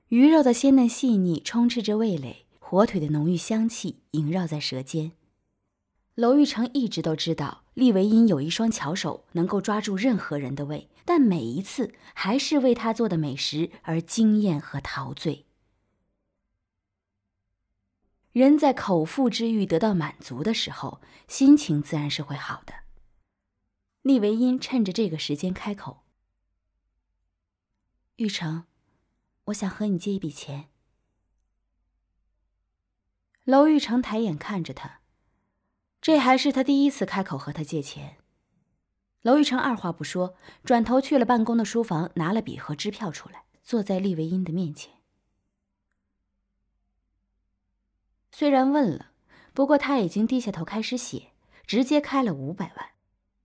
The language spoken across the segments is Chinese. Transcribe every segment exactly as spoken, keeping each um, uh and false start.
鱼肉的鲜嫩细腻充斥着味蕾，火腿的浓郁香气萦绕在舌尖。娄玉成一直都知道厉维英有一双巧手，能够抓住任何人的胃，但每一次还是为他做的美食而惊艳和陶醉。人在口腹之欲得到满足的时候，心情自然是会好的。厉维英趁着这个时间开口：玉成，我想和你借一笔钱。娄玉成抬眼看着他，这还是他第一次开口和他借钱。娄玉成二话不说，转头去了办公的书房，拿了笔和支票出来，坐在厉维英的面前。虽然问了，不过他已经低下头开始写，直接开了五百万。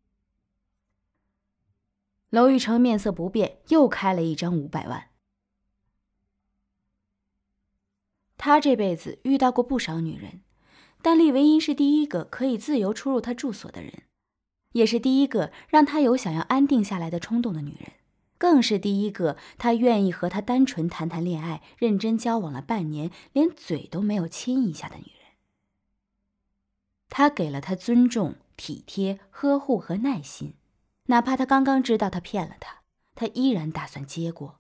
娄玉成面色不变，又开了一张五百万。他这辈子遇到过不少女人，但厉维英是第一个可以自由出入他住所的人，也是第一个让他有想要安定下来的冲动的女人，更是第一个他愿意和他单纯谈谈恋爱，认真交往了半年，连嘴都没有亲一下的女人。他给了他尊重、体贴、呵护和耐心，哪怕他刚刚知道他骗了他，他依然打算接过。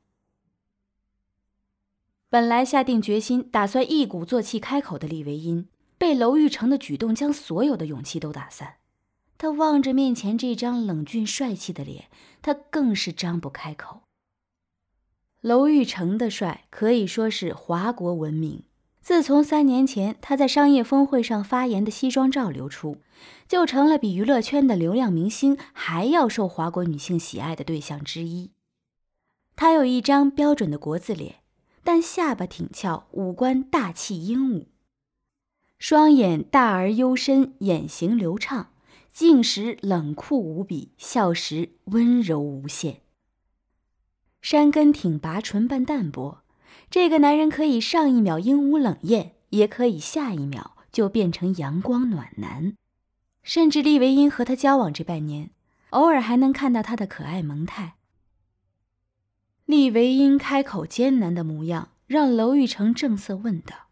本来下定决心打算一鼓作气开口的厉维英，被娄玉成的举动将所有的勇气都打散。他望着面前这张冷峻帅气的脸，他更是张不开口。娄玉成的帅可以说是华国闻名，自从三年前他在商业峰会上发言的西装照流出，就成了比娱乐圈的流量明星还要受华国女性喜爱的对象之一。他有一张标准的国字脸，但下巴挺翘，五官大气英武，双眼大而幽深，眼型流畅，静时冷酷无比，笑时温柔无限。山根挺拔，唇瓣淡薄，这个男人可以上一秒阴武冷艳，也可以下一秒就变成阳光暖男。甚至厉维英和他交往这半年，偶尔还能看到他的可爱萌态。厉维英开口艰难的模样，让娄玉成正色问道：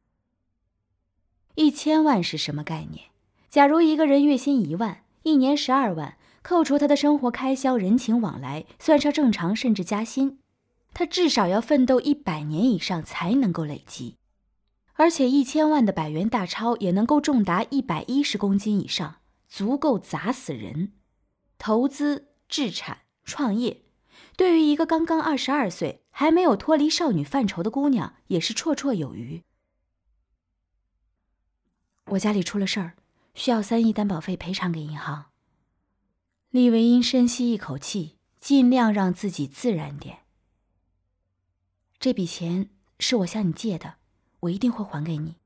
一千万是什么概念？假如一个人月薪一万，一年十二万，扣除他的生活开销、人情往来，算上正常甚至加薪，他至少要奋斗一百年以上才能够累积。而且一千万的百元大钞也能够重达一百一十公斤以上，足够砸死人。投资、置产、创业，对于一个刚刚二十二岁还没有脱离少女范畴的姑娘，也是绰绰有余。我家里出了事儿，需要三亿担保费赔偿给银行。厉维英深吸一口气，尽量让自己自然点。这笔钱是我向你借的，我一定会还给你。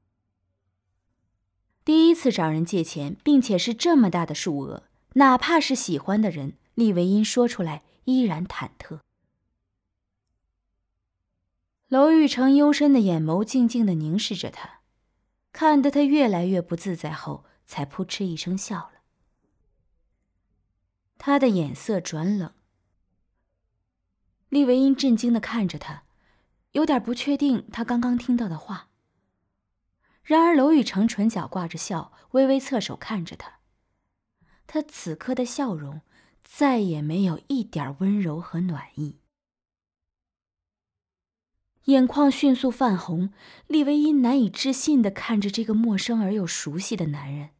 第一次找人借钱，并且是这么大的数额，哪怕是喜欢的人，厉维英说出来依然忐忑。娄玉成幽深的眼眸静静地凝视着他，看得他越来越不自在后，才扑哧一声笑了。他的眼色转冷。厉维英震惊地看着他，有点不确定他刚刚听到的话。然而娄玉成唇角挂着笑，微微侧手看着他，他此刻的笑容再也没有一点温柔和暖意。眼眶迅速泛红，厉维英难以置信地看着这个陌生而又熟悉的男人。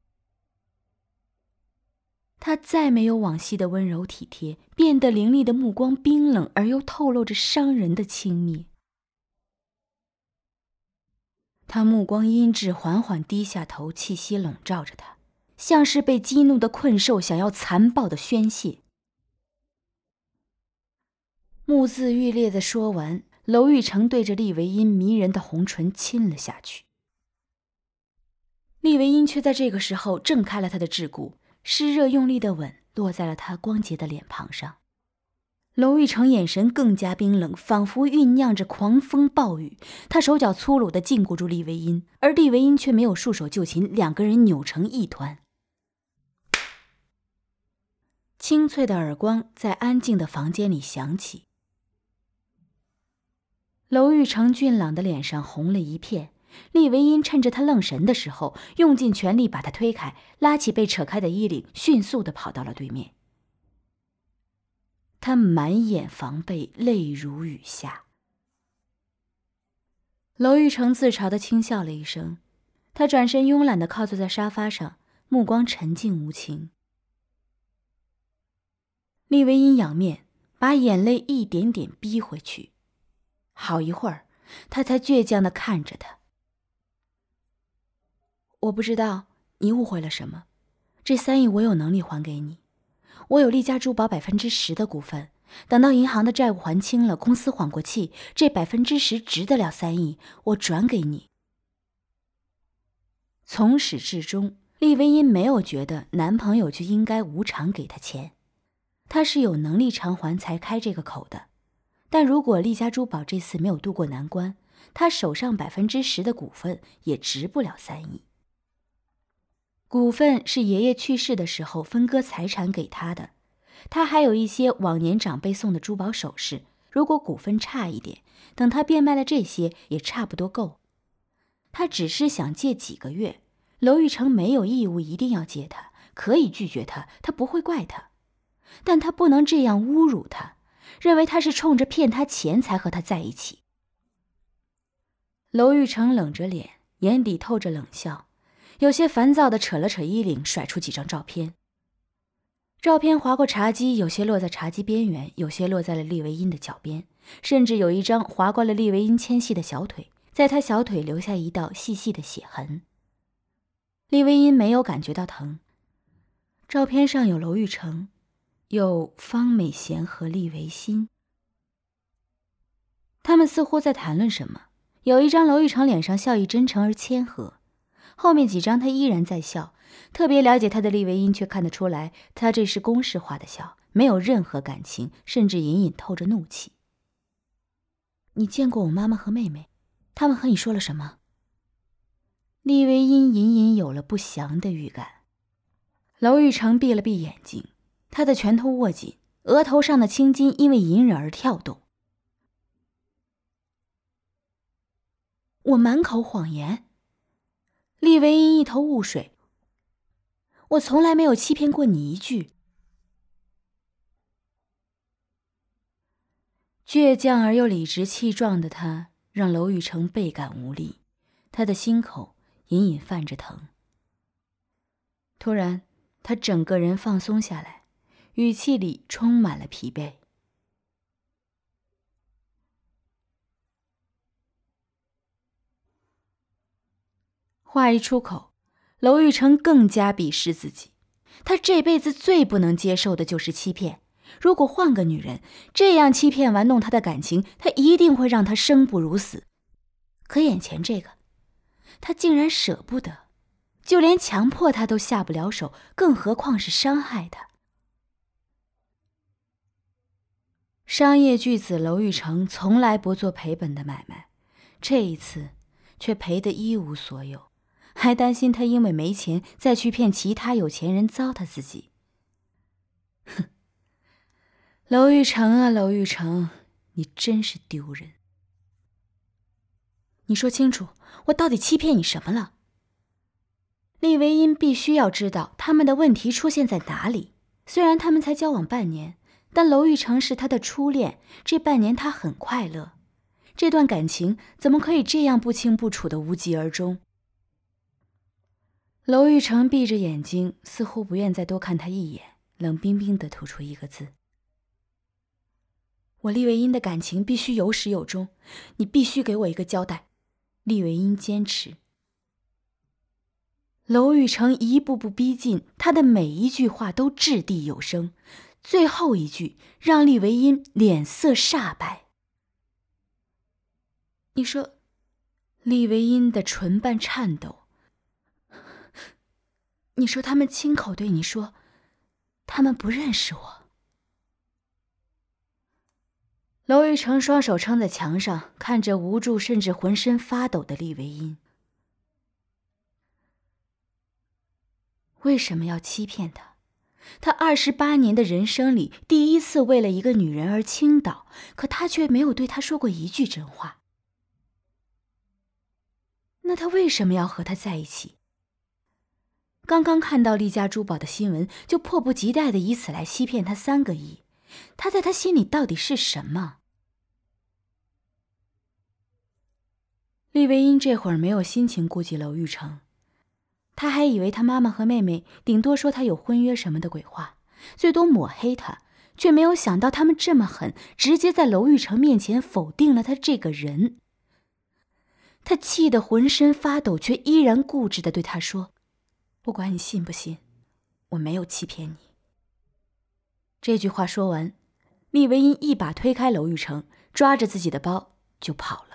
他再没有往昔的温柔体贴，变得凌厉的目光冰冷而又透露着伤人的轻蔑。他目光阴滞，缓缓低下头，气息笼罩着他，像是被激怒的困兽想要残暴的宣泄。目眦欲裂的说完，娄玉成对着厉维英迷人的红唇亲了下去。厉维英却在这个时候挣开了他的桎梏，湿热用力的吻落在了他光洁的脸庞上。娄玉成眼神更加冰冷，仿佛酝酿着狂风暴雨。他手脚粗鲁地禁锢住厉维英，而厉维英却没有束手就擒，两个人扭成一团。清脆的耳光在安静的房间里响起。 娄玉成俊朗的脸上红了一片，厉维因趁着他愣神的时候，用尽全力把他推开，拉起被扯开的衣领，迅速地跑到了对面。他满眼防备，泪如雨下。娄玉成自嘲地轻笑了一声，他转身慵懒地靠坐在沙发上，目光沉静无情。厉维因仰面，把眼泪一点点逼回去。好一会儿，他才倔强地看着他。我不知道你误会了什么，这三亿我有能力还给你。我有厉家珠宝百分之十的股份，等到银行的债务还清了，公司缓过气，这百分之十值得了三亿，我转给你。从始至终，厉维因没有觉得男朋友就应该无偿给她钱，她是有能力偿还才开这个口的。但如果厉家珠宝这次没有渡过难关，她手上百分之十的股份也值不了三亿。股份是爷爷去世的时候分割财产给他的，他还有一些往年长辈送的珠宝首饰，如果股份差一点，等他变卖了这些也差不多够。他只是想借几个月，娄玉成没有义务一定要借他，可以拒绝他，他不会怪他，但他不能这样侮辱他，认为他是冲着骗他钱才和他在一起。娄玉成冷着脸，眼底透着冷笑，有些烦躁地扯了扯衣领，甩出几张照片。照片划过茶几，有些落在茶几边缘，有些落在了厉维因的脚边，甚至有一张划过了厉维因纤细的小腿，在他小腿留下一道细细的血痕。厉维因没有感觉到疼。照片上有娄玉成，有方美贤和厉维新，他们似乎在谈论什么。有一张娄玉成脸上笑意真诚而谦和，后面几张他依然在笑，特别了解他的厉维因却看得出来，他这是公式化的笑，没有任何感情，甚至隐隐透着怒气。你见过我妈妈和妹妹，他们和你说了什么？厉维因隐隐有了不祥的预感。娄玉成闭了闭眼睛，他的拳头握紧，额头上的青筋因为隐忍而跳动。我满口谎言。厉维因一头雾水，我从来没有欺骗过你一句。倔强而又理直气壮的他，让娄玉成倍感无力，他的心口隐隐泛着疼。突然，他整个人放松下来，语气里充满了疲惫。话一出口，娄玉成更加鄙视自己。他这辈子最不能接受的就是欺骗。如果换个女人，这样欺骗玩弄他的感情，他一定会让他生不如死。可眼前这个，他竟然舍不得，就连强迫他都下不了手，更何况是伤害他。商业巨子娄玉成从来不做赔本的买卖，这一次却赔得一无所有，还担心他因为没钱再去骗其他有钱人糟蹋自己。哼，娄玉成啊娄玉成，你真是丢人。你说清楚，我到底欺骗你什么了？厉维因必须要知道他们的问题出现在哪里。虽然他们才交往半年，但娄玉成是他的初恋，这半年他很快乐。这段感情怎么可以这样不清不楚的无疾而终？娄玉成闭着眼睛，似乎不愿再多看他一眼，冷冰冰地吐出一个字：我厉维因的感情必须有始有终，你必须给我一个交代。厉维因坚持。娄玉成一步步逼近，他的每一句话都掷地有声，最后一句让厉维因脸色煞白。你说，厉维因的唇瓣颤抖。你说他们亲口对你说，他们不认识我。娄玉成双手撑在墙上，看着无助甚至浑身发抖的厉维因。为什么要欺骗他？ 他二十八年的人生里第一次为了一个女人而倾倒，可他却没有对她说过一句真话。那他为什么要和她在一起？刚刚看到丽家珠宝的新闻，就迫不及待地以此来欺骗他三个亿。他在他心里到底是什么？厉维英这会儿没有心情顾及娄玉成，他还以为他妈妈和妹妹顶多说他有婚约什么的鬼话，最多抹黑他，却没有想到他们这么狠，直接在娄玉成面前否定了他这个人。他气得浑身发抖，却依然固执地对他说：不管你信不信，我没有欺骗你。这句话说完，厉维英一把推开娄玉成，抓着自己的包就跑了。